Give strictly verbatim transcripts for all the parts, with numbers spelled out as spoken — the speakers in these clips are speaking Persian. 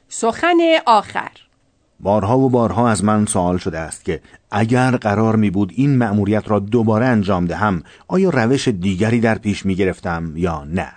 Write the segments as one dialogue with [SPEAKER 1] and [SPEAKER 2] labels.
[SPEAKER 1] سخن آخر.
[SPEAKER 2] بارها و بارها از من سوال شده است که اگر قرار می بود این مأموریت را دوباره انجام دهم، آیا روش دیگری در پیش می گرفتم یا نه؟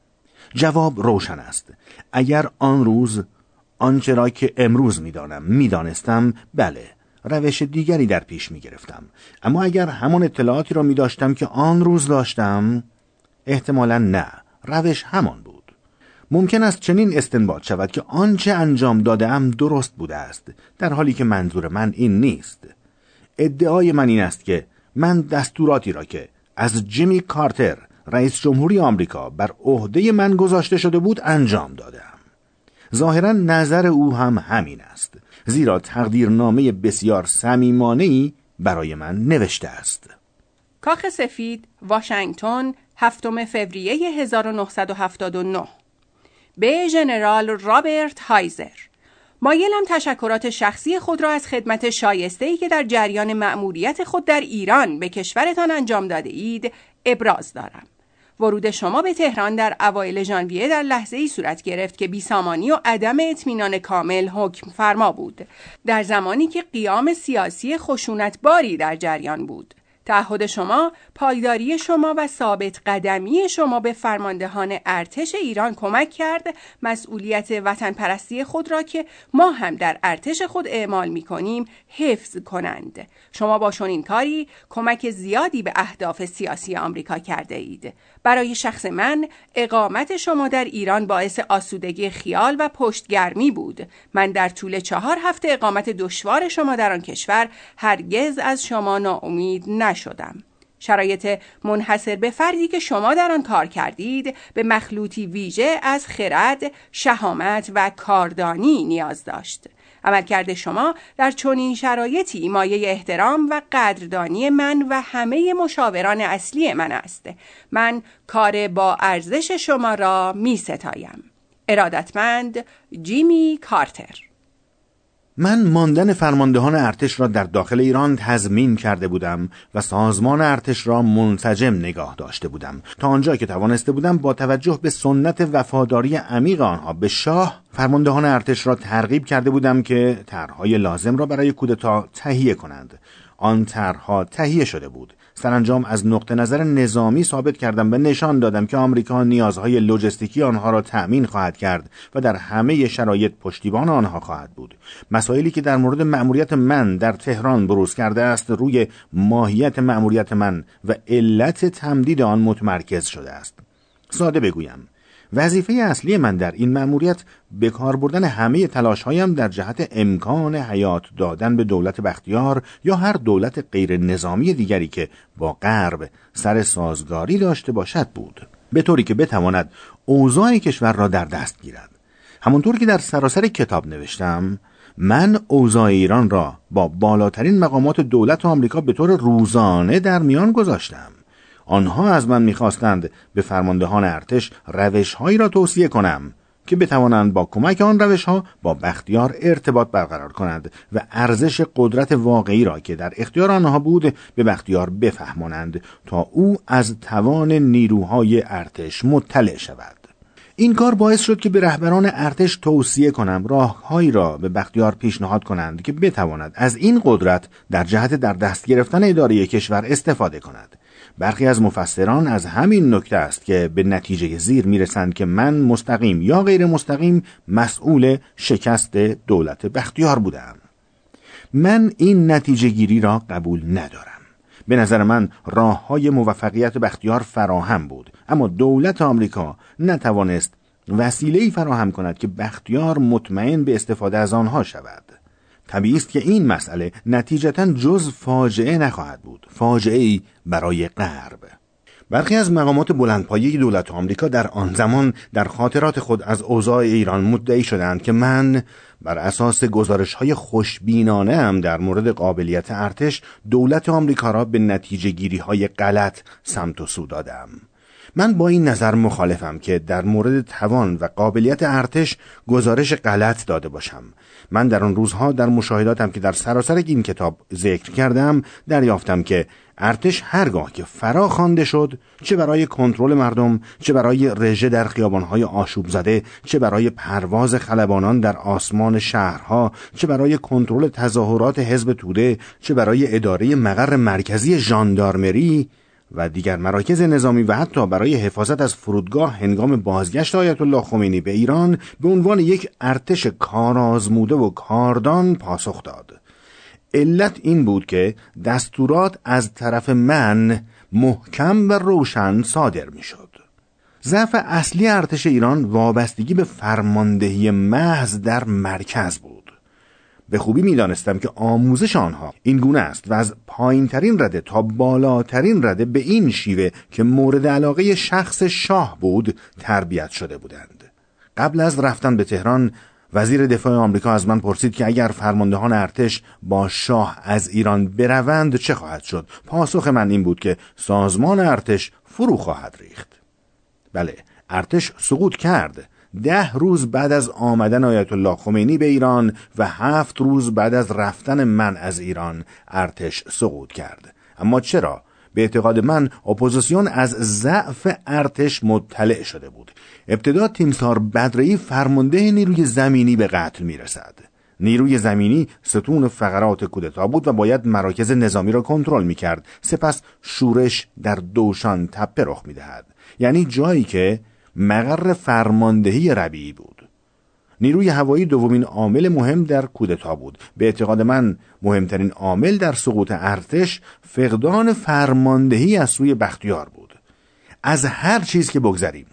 [SPEAKER 2] جواب روشن است. اگر آن روز آنچه را که امروز می دانم می دانستم، بله، روش دیگری در پیش می گرفتم. اما اگر همان اطلاعاتی را می داشتم که آن روز داشتم، احتمالاً نه، روش همان بود. ممکن است چنین استنباط شود که آنچه انجام دادم درست بوده است، در حالی که منظور من این نیست. ادعای من این است که من دستوراتی را که از جیمی کارتر، رئیس جمهوری آمریکا، بر عهده من گذاشته شده بود انجام دادم. ظاهراً نظر او هم همین است، زیرا تقدیرنامه بسیار صمیمانه‌ای برای من نوشته است.
[SPEAKER 1] کاخ سفید، واشنگتن، هفتم فوریه هزار و نهصد و هفتاد و نه. به ژنرال رابرت هایزر: مایلم تشکرات شخصی خود را از خدمت شایسته‌ای که در جریان مأموریت خود در ایران به کشورتان انجام داده اید ابراز دارم. ورود شما به تهران در اوایل ژانویه در لحظه‌ای صورت گرفت که بیسامانی و عدم اطمینان کامل حکم فرما بود، در زمانی که قیام سیاسی خشونتباری در جریان بود. تعهد شما، پایداری شما و ثابت قدمی شما به فرماندهان ارتش ایران کمک کرد مسئولیت وطن پرستی خود را که ما هم در ارتش خود اعمال می کنیم حفظ کنند. شما با چنین کاری کمک زیادی به اهداف سیاسی آمریکا کرده اید. برای شخص من اقامت شما در ایران باعث آسودگی خیال و پشتگرمی بود. من در طول چهار هفته اقامت دشوار شما در آن کشور هرگز از شما ناامید نشدم. شرایط منحصر به فردی که شما در آن کار کردید به مخلوطی ویژه از خرد، شهامت و کاردانی نیاز داشت. عملکرد شما در چنین شرایطی مایه احترام و قدردانی من و همه مشاوران اصلی من است. من کار با ارزش شما را می ستایم. ارادتمند، جیمی کارتر.
[SPEAKER 2] من ماندن فرماندهان ارتش را در داخل ایران تضمین کرده بودم و سازمان ارتش را منسجم نگاه داشته بودم. تا آنجا که توانسته بودم با توجه به سنت وفاداری عمیق آنها به شاه، فرماندهان ارتش را ترغیب کرده بودم که طرح‌های لازم را برای کودتا تهیه کنند. آن طرح‌ها تهیه شده بود. سرانجام از نقطه نظر نظامی ثابت کردم و نشان دادم که آمریکا نیازهای لوجستیکی آنها را تأمین خواهد کرد و در همه شرایط پشتیبان آنها خواهد بود. مسائلی که در مورد مأموریت من در تهران بروز کرده است روی ماهیت مأموریت من و علت تمدید آن متمرکز شده است. ساده بگویم، وظیفه اصلی من در این مأموریت به کار بردن همه تلاش‌هایم در جهت امکان حیات دادن به دولت بختیار یا هر دولت غیر نظامی دیگری که با غرب سر سازگاری داشته باشد بود، به طوری که بتواند اوضاع کشور را در دست گیرد. همونطور که در سراسر کتاب نوشتم، من اوضاع ایران را با بالاترین مقامات دولت آمریکا به طور روزانه در میان گذاشتم. آنها از من می‌خواستند به فرماندهان ارتش روش‌هایی را توصیه کنم که بتوانند با کمک آن روش‌ها با بختیار ارتباط برقرار کنند و ارزش قدرت واقعی را که در اختیار آنها بود به بختیار بفهمانند تا او از توان نیروهای ارتش مطلع شود. این کار باعث شد که به رهبران ارتش توصیه کنم راههایی را به بختیار پیشنهاد کنند که بتواند از این قدرت در جهت در دست گرفتن اداره کشور استفاده کند. برخی از مفسران از همین نکته است که به نتیجه زیر میرسند که من مستقیم یا غیر مستقیم مسئول شکست دولت بختیار بودم. من این نتیجه گیری را قبول ندارم. به نظر من راه‌های موفقیت بختیار فراهم بود، اما دولت آمریکا نتوانست وسیله‌ای فراهم کند که بختیار مطمئن به استفاده از آنها شود. طبیعی است که این مسئله نتیجتاً جز فاجعه نخواهد بود، فاجعه‌ای برای غرب. برخی از مقامات بلندپایه دولت آمریکا در آن زمان در خاطرات خود از اوضاع ایران مدعی شدند که من بر اساس گزارش‌های خوشبینانه ام در مورد قابلیت ارتش دولت آمریکا را به نتیجه گیری‌های غلط سمت و سو دادم. من با این نظر مخالفم که در مورد توان و قابلیت ارتش گزارش غلط داده باشم. من در آن روزها در مشاهداتم که در سراسر این کتاب ذکر کردم دریافتم که ارتش هرگاه که فرا خوانده شد، چه برای کنترل مردم، چه برای رژه در خیابان‌های آشوب زده، چه برای پرواز خلبانان در آسمان شهرها، چه برای کنترل تظاهرات حزب توده، چه برای اداره مقر مرکزی ژاندارمری و دیگر مراکز نظامی و حتی برای حفاظت از فرودگاه هنگام بازگشت آیت الله خمینی به ایران، به عنوان یک ارتش کارآزموده و کاردان پاسخ داد. علت این بود که دستورات از طرف من محکم و روشن صادر می شد. ضعف اصلی ارتش ایران وابستگی به فرماندهی محض در مرکز بود. به خوبی می دانستم که آموزش آنها این گونه است و از پایین ترین رده تا بالاترین رده به این شیوه که مورد علاقه شخص شاه بود تربیت شده بودند. قبل از رفتن به تهران، وزیر دفاع آمریکا از من پرسید که اگر فرماندهان ارتش با شاه از ایران بروند چه خواهد شد؟ پاسخ من این بود که سازمان ارتش فرو خواهد ریخت. بله، ارتش سقوط کرد. ده روز بعد از آمدن آیت الله خمینی به ایران و هفت روز بعد از رفتن من از ایران ارتش سقوط کرد. اما چرا؟ به اعتقاد من اپوزیسیون از ضعف ارتش مطلع شده بود. ابتدا تیمسار بدرعی فرمانده نیروی زمینی به قتل میرسد. نیروی زمینی ستون فقرات کودتا بود و باید مراکز نظامی را کنترل میکرد. سپس شورش در دوشان تپه رخ میدهد، یعنی جایی که مقر فرماندهی ربیعی بود. نیروی هوایی دومین عامل مهم در کودتا بود. به اعتقاد من مهمترین عامل در سقوط ارتش فقدان فرماندهی از سوی بختیار بود. از هر چیز که بگذریم،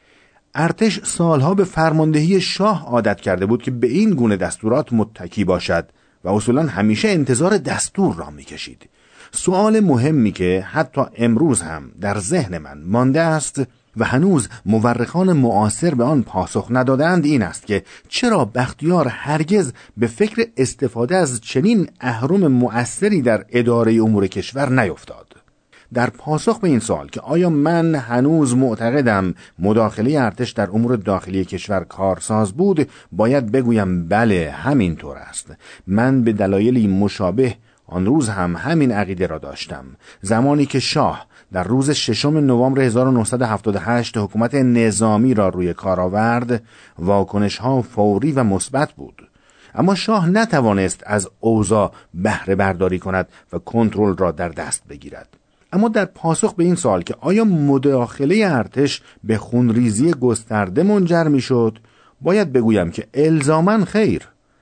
[SPEAKER 2] ارتش سالها به فرماندهی شاه عادت کرده بود که به این گونه دستورات متکی باشد و اصولا همیشه انتظار دستور را میکشید. سوال مهمی که حتی امروز هم در ذهن من مانده است و هنوز مورخان معاصر به آن پاسخ ندادند این است که چرا بختیار هرگز به فکر استفاده از چنین اهرم مؤثری در اداره امور کشور نیفتاد. در پاسخ به این سوال که آیا من هنوز معتقدم مداخله ارتش در امور داخلی کشور کارساز بود، باید بگویم بله، همینطور است. من به دلایلی مشابه آن روز هم همین عقیده را داشتم. زمانی که شاه در روز ششم نوامبر هزار و نهصد و هفتاد و هشت حکومت نظامی را روی کار آورد، واکنش‌ها فوری و مثبت بود. اما شاه نتوانست از اوضاع بهره برداری کند و کنترل را در دست بگیرد. اما در پاسخ به این سوال که آیا مداخله ارتش به خونریزی گسترده منجر می‌شد، باید بگویم که الزاماً خیر.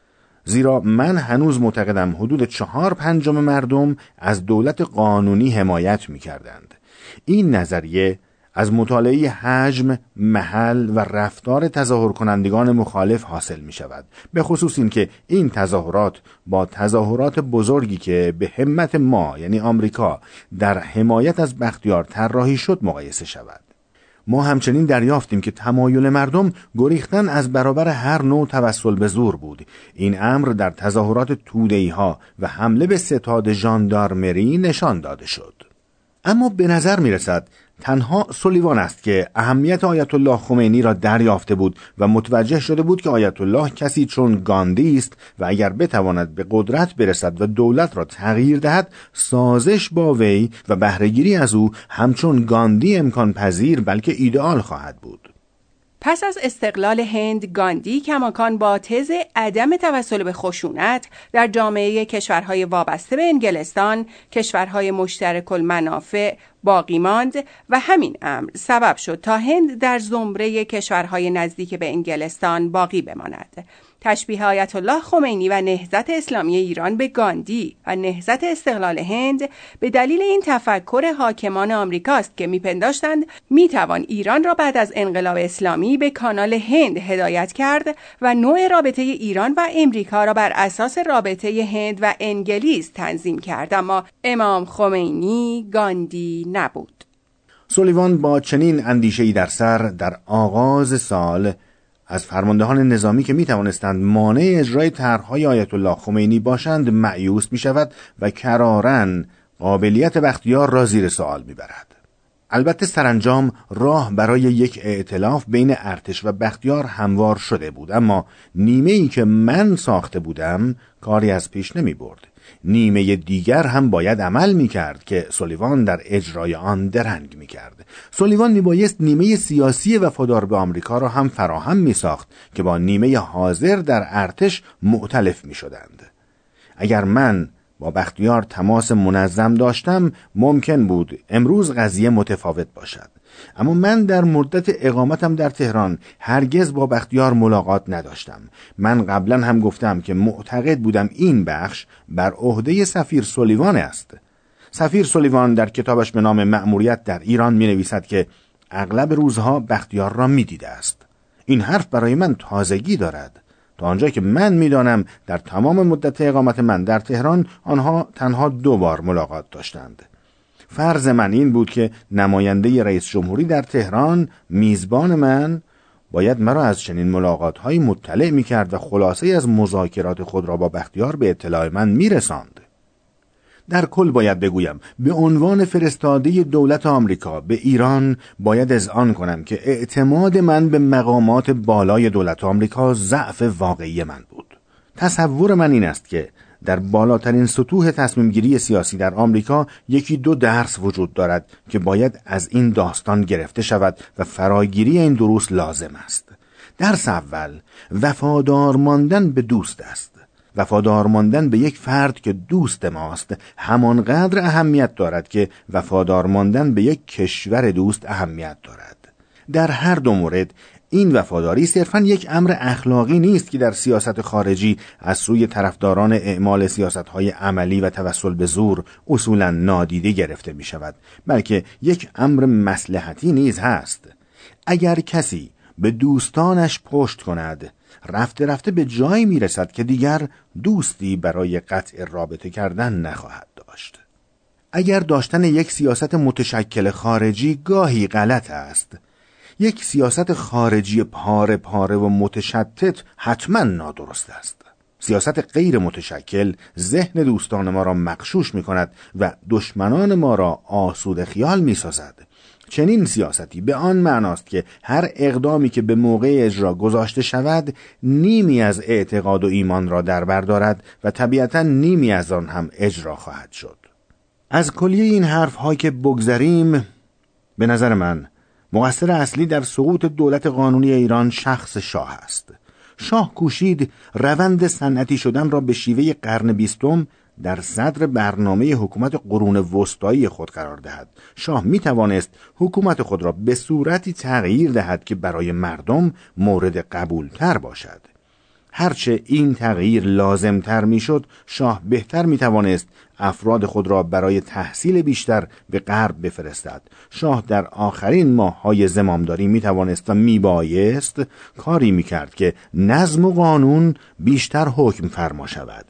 [SPEAKER 2] زیرا من هنوز معتقدم حدود چهار پنجم مردم از دولت قانونی حمایت می‌کردند. این نظریه از مطالعه حجم، محل و رفتار تظاهر کنندگان مخالف حاصل می شود. به خصوص این که این تظاهرات با تظاهرات بزرگی که به همت ما یعنی آمریکا در حمایت از بختیار طراحی شد مقایسه شود. ما همچنین دریافتیم که تمایل مردم گریختن از برابر هر نوع توسل به زور بود. این امر در تظاهرات توده‌ای ها و حمله به ستاد ژاندارمری نشان داده شد. اما به نظر می رسد تنها سولیوان است که اهمیت آیت الله خمینی را دریافته بود و متوجه شده بود که آیت الله کسی چون گاندی است و اگر بتواند به قدرت برسد و دولت را تغییر دهد، سازش با وی و بهره‌گیری از او همچون گاندی امکان پذیر بلکه ایدئال خواهد بود.
[SPEAKER 1] پس از استقلال هند، گاندی کماکان با تز عدم توسل به خشونت در جامعه کشورهای وابسته به انگلستان، کشورهای مشترک المنافع باقی ماند و همین امر سبب شد تا هند در زمره کشورهای نزدیک به انگلستان باقی بماند. تشبیه آیت الله خمینی و نهضت اسلامی ایران به گاندی و نهضت استقلال هند به دلیل این تفکر حاکمان آمریکاست که میپنداشتند میتوان ایران را بعد از انقلاب اسلامی به کانال هند هدایت کرد و نوع رابطه ایران و امریکا را بر اساس رابطه هند و انگلیس تنظیم کرد. اما امام خمینی گاندی نبود.
[SPEAKER 2] سولیوان با چنین اندیشه‌ای در سر در آغاز سال از فرماندهان نظامی که می توانستند مانع اجرای طرح‌های آیت الله خمینی باشند مأیوس می شود و کراراً قابلیت بختیار را زیر سوال می برد. البته سرانجام راه برای یک ائتلاف بین ارتش و بختیار هموار شده بود، اما نیمه ای که من ساخته بودم کاری از پیش نمی برد. نیمه دیگر هم باید عمل می کرد که سولیوان در اجرای آن درنگ می کرد. سولیوان می بایست نیمه سیاسی وفادار به آمریکا را هم فراهم می ساخت که با نیمه حاضر در ارتش مؤتلف می شدند. اگر من با بختیار تماس منظم داشتم ممکن بود امروز قضیه متفاوت باشد، اما من در مدت اقامتم در تهران هرگز با بختیار ملاقات نداشتم. من قبلا هم گفتم که معتقد بودم این بخش بر عهده سفیر سولیوان است. سفیر سولیوان در کتابش به نام مأموریت در ایران می نویسد که اغلب روزها بختیار را می دیده است. این حرف برای من تازگی دارد. تا آنجا که من میدانم در تمام مدت اقامت من در تهران آنها تنها دو بار ملاقات داشتند. فرض من این بود که نماینده رئیس جمهوری در تهران، میزبان من، باید مرا از چنین ملاقات‌هایی مطلع می‌کرد و خلاصه از مذاکرات خود را با بختیار به اطلاع من می‌رساند. در کل باید بگویم به عنوان فرستاده دولت آمریکا به ایران باید اذعان کنم که اعتماد من به مقامات بالای دولت آمریکا ضعف واقعی من بود. تصور من این است که در بالاترین سطوح تصمیم گیری سیاسی در آمریکا یکی دو درس وجود دارد که باید از این داستان گرفته شود و فراگیری این دروس لازم است. درس اول، وفادار ماندن به دوست است. وفادار ماندن به یک فرد که دوست ماست همانقدر اهمیت دارد که وفادار ماندن به یک کشور دوست اهمیت دارد. در هر دو مورد این وفاداری صرفاً یک امر اخلاقی نیست که در سیاست خارجی از سوی طرفداران اعمال سیاست‌های عملی و توسل به زور اصولاً نادیده گرفته می شود، بلکه یک امر مصلحتی نیز هست. اگر کسی به دوستانش پشت کند، رفته رفته به جایی می رسد که دیگر دوستی برای قطع رابطه کردن نخواهد داشت. اگر داشتن یک سیاست متشکل خارجی گاهی غلط است، یک سیاست خارجی پاره پاره و متشتت حتما نادرست است. سیاست غیر متشکل ذهن دوستان ما را مغشوش می کند و دشمنان ما را آسوده خیال می سازد. چنین سیاستی به آن معناست که هر اقدامی که به موقع اجرا گذاشته شود نیمی از اعتقاد و ایمان را در بر دارد و طبیعتا نیمی از آن هم اجرا خواهد شد. از کلیه این حرف ها که بگذریم، به نظر من مقصر اصلی در سقوط دولت قانونی ایران شخص شاه است. شاه کوشید روند صنعتی شدن را به شیوه قرن بیستم در صدر برنامه حکومت قرون وسطایی خود قرار دهد. شاه می توانست حکومت خود را به صورتی تغییر دهد که برای مردم مورد قبول تر باشد. هرچه این تغییر لازم تر می شد، شاه بهتر می توانست افراد خود را برای تحصیل بیشتر به غرب بفرستد. شاه در آخرین ماه‌های زمامداری می توانست و می بایست کاری می کرد که نظم و قانون بیشتر حکم فرما شود.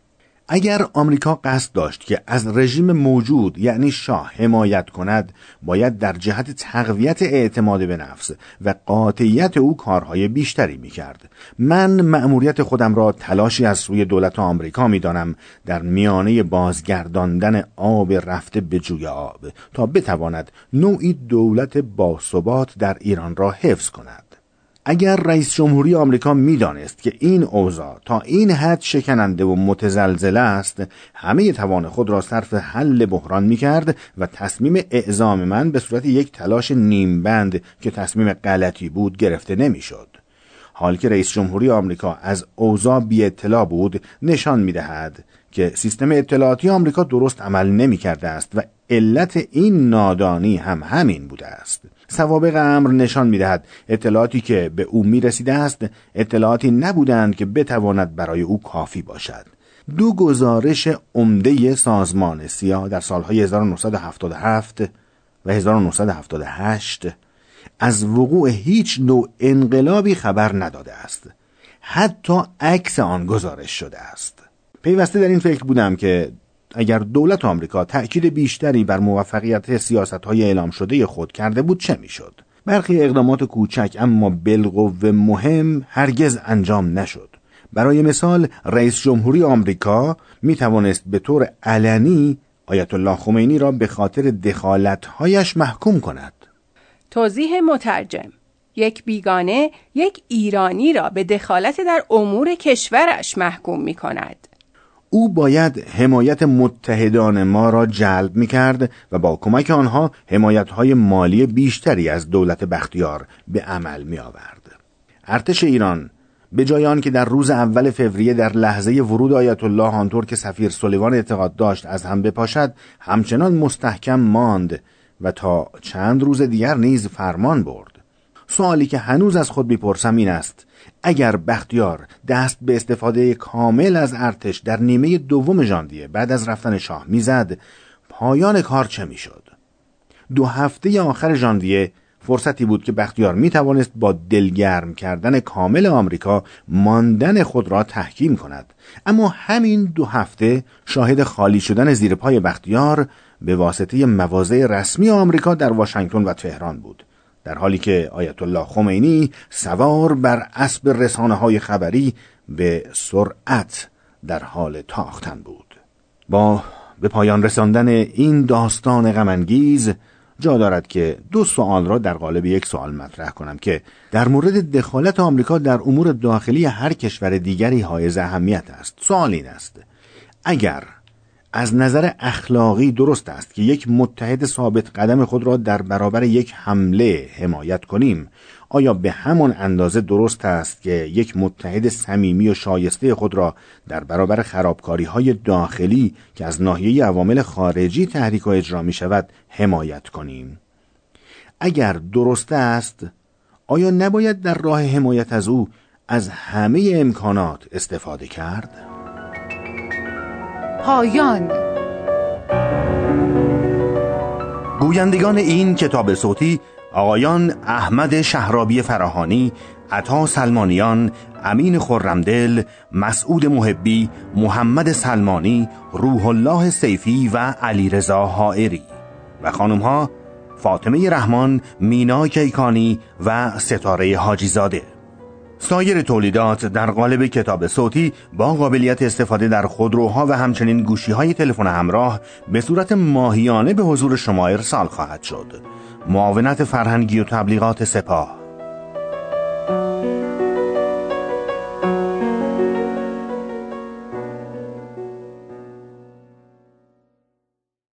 [SPEAKER 2] اگر آمریکا قصد داشت که از رژیم موجود یعنی شاه حمایت کند، باید در جهت تقویت اعتماد به نفس و قاطعیت او کارهای بیشتری می‌کرد. من مأموریت خودم را تلاشی از سوی دولت آمریکا می‌دانم در میانه بازگرداندن آب رفته به جوی آب تا بتواند نوعی دولت باثبات در ایران را حفظ کند. اگر رئیس جمهوری آمریکا می‌دانست که این اوضاع تا این حد شکننده و متزلزل است، همه توان خود را صرف حل بحران می‌کرد و تصمیم اعزام من به صورت یک تلاش نیم بند که تصمیم غلطی بود گرفته نمی‌شد. حال که رئیس جمهوری آمریکا از اوضاع بی اطلاع بود، نشان می‌دهد که سیستم اطلاعاتی آمریکا درست عمل نمی‌کرده است و علت این نادانی هم همین بوده است. سوابق امر نشان می‌دهد اطلاعاتی که به او می‌رسیده است اطلاعاتی نبودند که بتواند برای او کافی باشد. دو گزارش عمده سازمان سیا در سالهای هزار و نهصد و هفتاد و هفت و هزار و نهصد و هفتاد و هشت از وقوع هیچ نوع انقلابی خبر نداده است. حتی عکس آن گزارش شده است. پیوسته در این فکر بودم که اگر دولت آمریکا تأکید بیشتری بر موفقیت سیاست‌های اعلام شده خود کرده بود چه می‌شد؟ برخی اقدامات کوچک اما بالقوه مهم هرگز انجام نشد. برای مثال رئیس جمهوری آمریکا می توانست به طور علنی آیت الله خمینی را به خاطر دخالت‌هایش محکوم کند؟
[SPEAKER 1] توضیح مترجم: یک بیگانه یک ایرانی را به دخالت در امور کشورش محکوم می کند.
[SPEAKER 2] او باید حمایت متحدان ما را جلب می کرد و با کمک آنها حمایت‌های مالی بیشتری از دولت بختیار به عمل می آورد. ارتش ایران به جای آن که در روز اول فوریه در لحظه ورود آیت الله آنطور که سفیر سلیمان اعتقاد داشت از هم بپاشد، همچنان مستحکم ماند و تا چند روز دیگر نیز فرمان برد. سوالی که هنوز از خود میپرسم این است: اگر بختیار دست به استفاده کامل از ارتش در نیمه دوم ژانویه بعد از رفتن شاه میزد، پایان کار چه میشد؟ دو هفته آخر ژانویه فرصتی بود که بختیار میتوانست با دلگرم کردن کامل آمریکا ماندن خود را تحکیم کند، اما همین دو هفته شاهد خالی شدن زیر پای بختیار به واسطه مواضع رسمی آمریکا در واشنگتن و تهران بود، در حالی که آیت الله خمینی سوار بر اسب رسانه‌های خبری به سرعت در حال تاختن بود. با به پایان رساندن این داستان غم‌انگیز جا دارد که دو سوال را در قالب یک سوال مطرح کنم که در مورد دخالت آمریکا در امور داخلی هر کشور دیگری حائز اهمیت است. سوال این است: اگر از نظر اخلاقی درست است که یک متحد ثابت قدم خود را در برابر یک حمله حمایت کنیم، آیا به همان اندازه درست است که یک متحد صمیمی و شایسته خود را در برابر خرابکاری‌های داخلی که از ناحیه عوامل خارجی تحریک و اجرا می شود حمایت کنیم؟ اگر درست است، آیا نباید در راه حمایت از او از همه امکانات استفاده کرد؟
[SPEAKER 3] پایان.
[SPEAKER 2] گویندگان این کتاب صوتی آقایان احمد شهرابی فراهانی، عطا سلمانیان، امین خرمدل، مسعود محبی، محمد سلمانی، روح الله سیفی و علیرضا حائری و خانمها فاطمه رحمان، مینا کیکانی و ستاره حاجی زاده. سایر تولیدات در قالب کتاب صوتی با قابلیت استفاده در خودروها و همچنین گوشی‌های تلفن همراه به صورت ماهیانه به حضور شما ارسال خواهد شد. معاونت فرهنگی و تبلیغات سپاه.